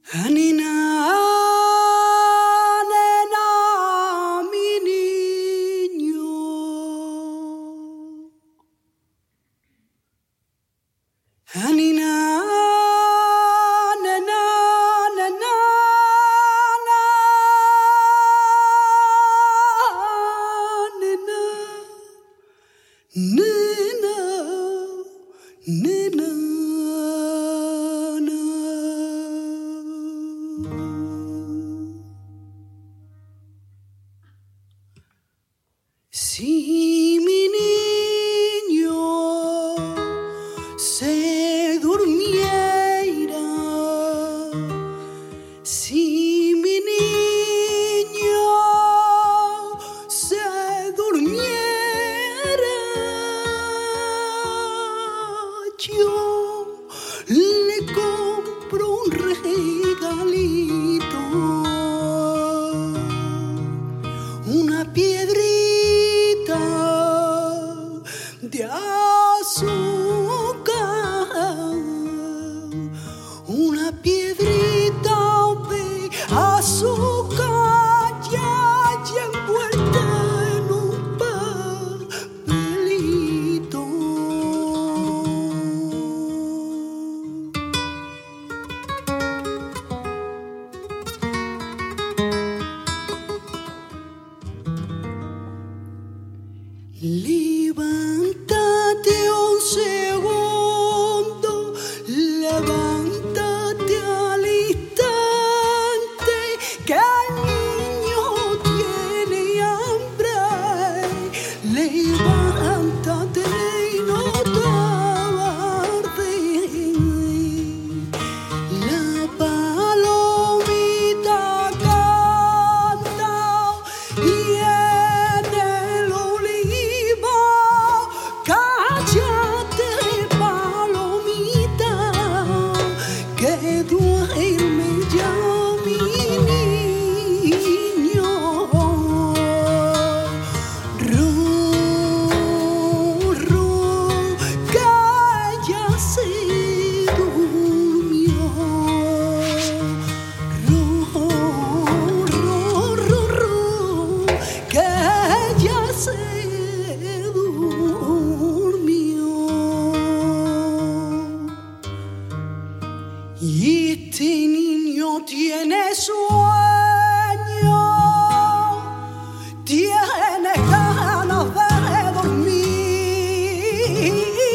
Nena, nena, mi niño. Nena, nena, nena, nena, nena, nena. Si mi niño se durmiera, si mi niño se durmiera, yo le compro un regalito, una piedrita de azúcar, una piedrita de azúcar ya envuelta en un papelito. Levántate un segundo, levántate al instante, que el niño tiene hambre. Levántate y no tarde. La palomita canta y cállate, palomita, que duerme ya mi niño. Ru, ru, que ya se durmió. Ru, ru, ru, ru, que ya se y este niño tiene sueño, tiene ganas de dormir,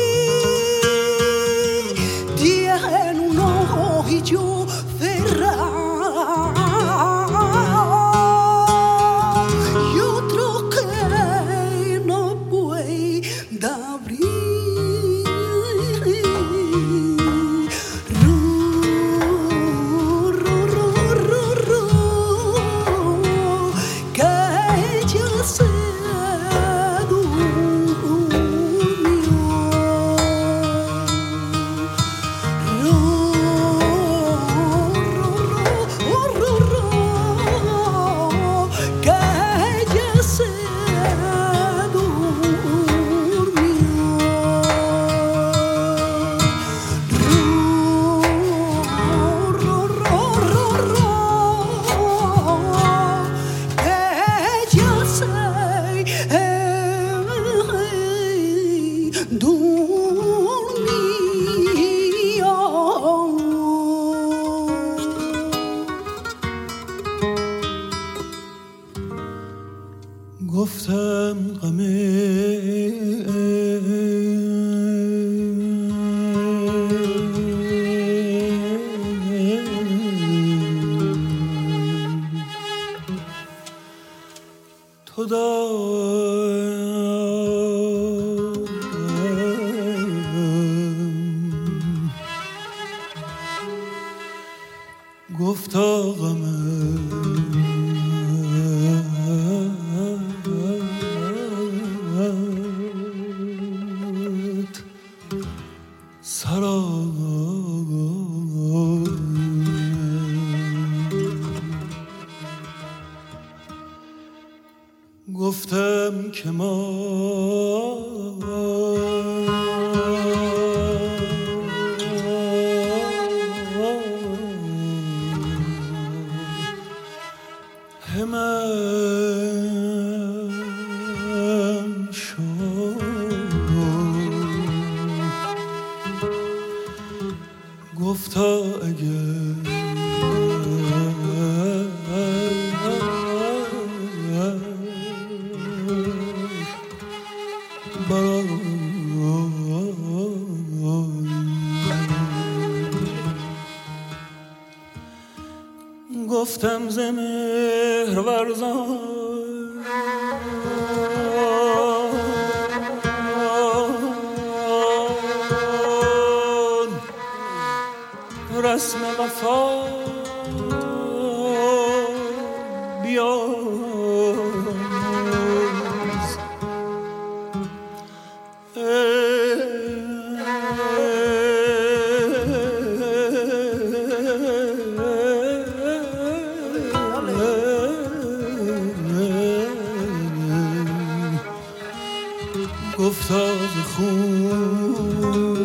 tiene un ojillo cerrado y otro que no puede abrir. گفتم تو دارم، گفتا گفتم که ما من شد گفتا اگر گفتم ز مهر ورزان رسم وفا بیاموز گفتا ز خون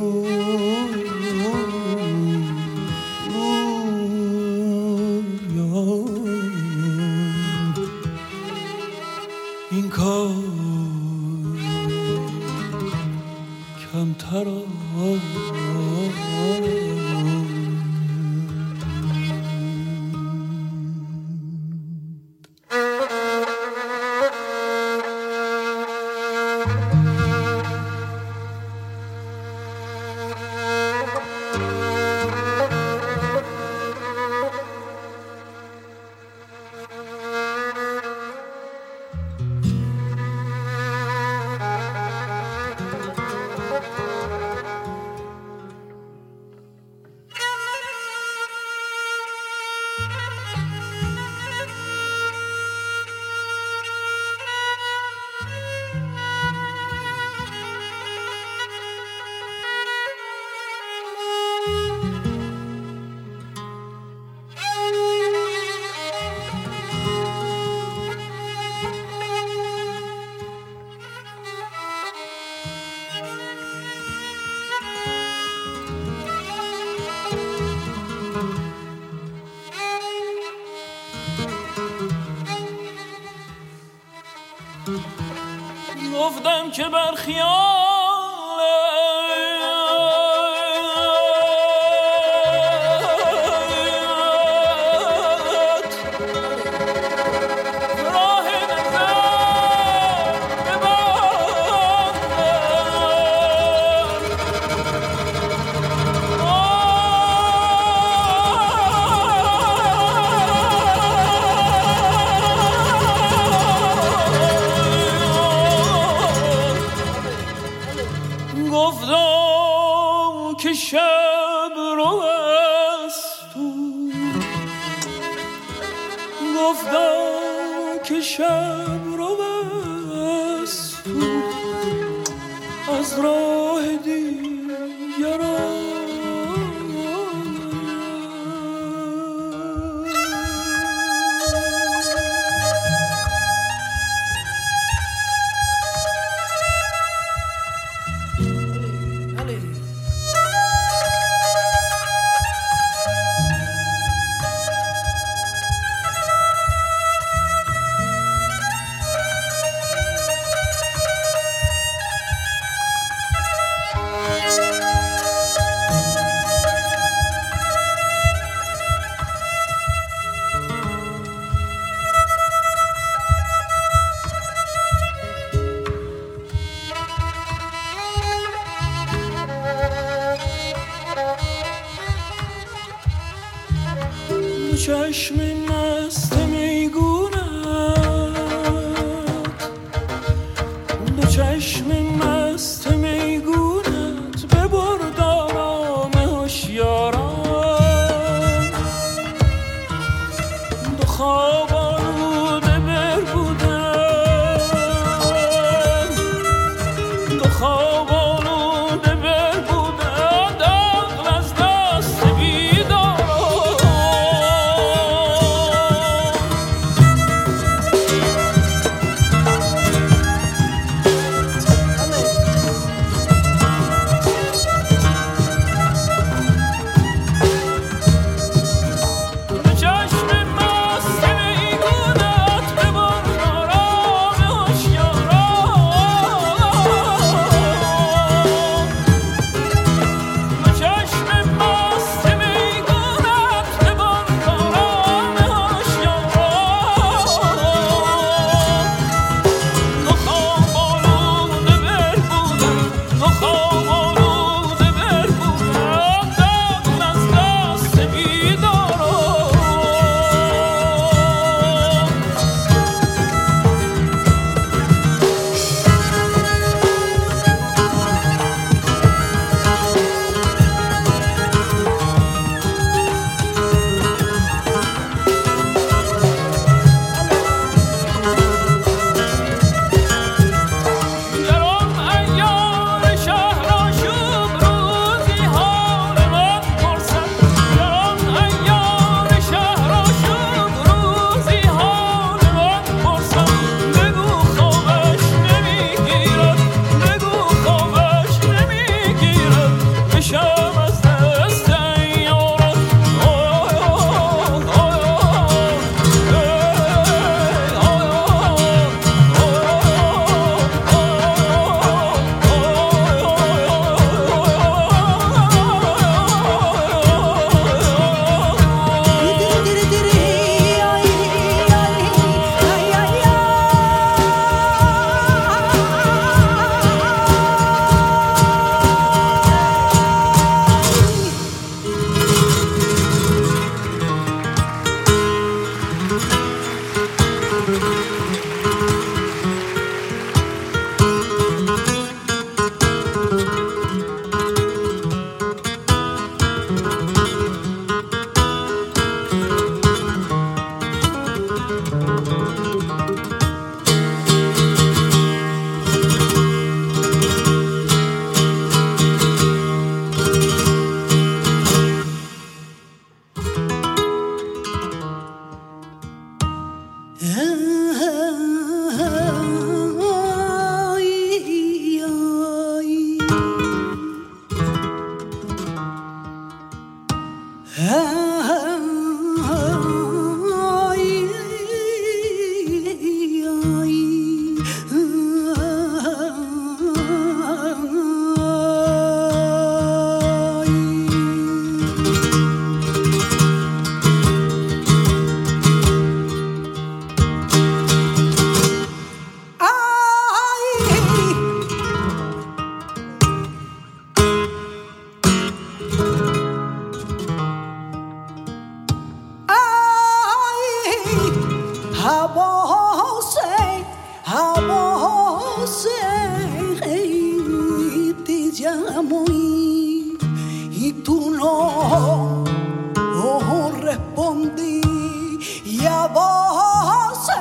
این کار کمتر گفتم که بر خیال راه نظر گفتم که شب رو است تو گفتم که شب رو است تو از راه دیگران چشم مست میگونت دو چشم مست میگونت ببرد آرام هوشیاران دو خواب آلوده بربودن دو خواب آلوده بربودن عقل از دست بیدار A você te llamo y tú no respondí. Y a você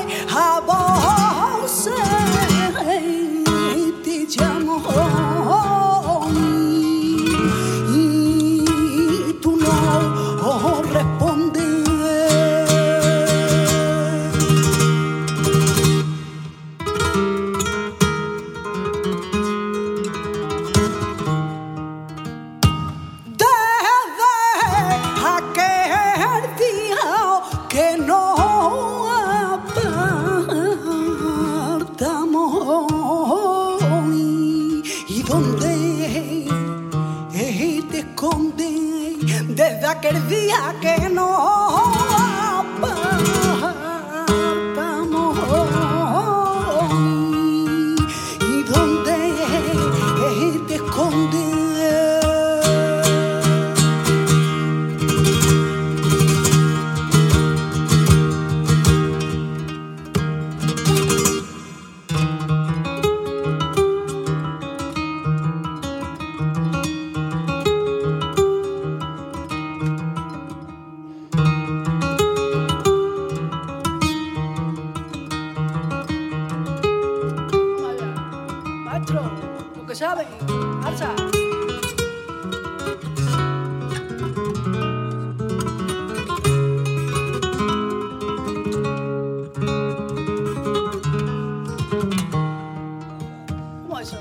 te llamo y tú no respondí. Que no apartamos y donde te escondes desde aquel día que no apartamos y donde te escondes. Lo que sabe, alza. ¿Cómo es eso?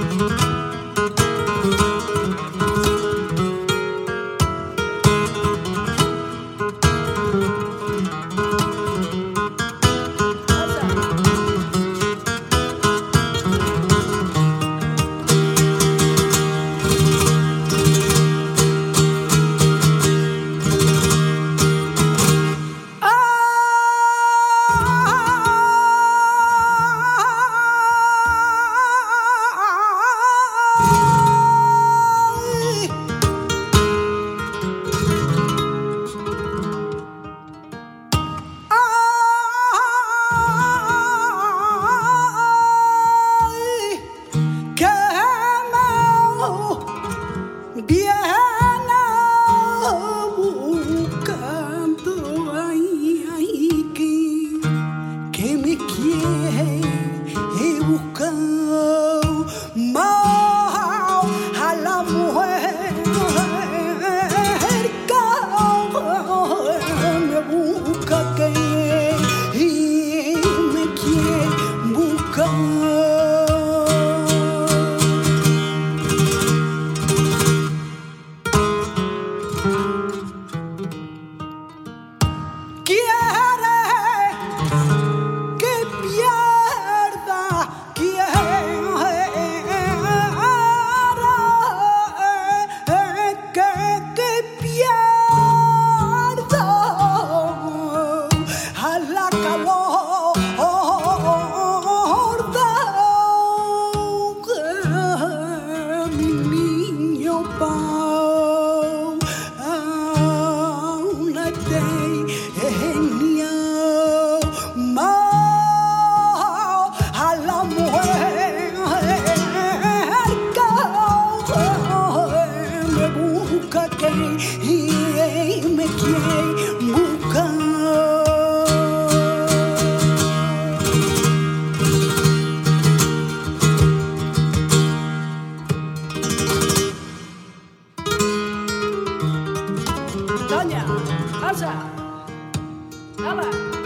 Viene buscando que me quiere buscar más a la mujer que me busca que me quiere buscar. Y me quiere buscar. Doña, alza, dale.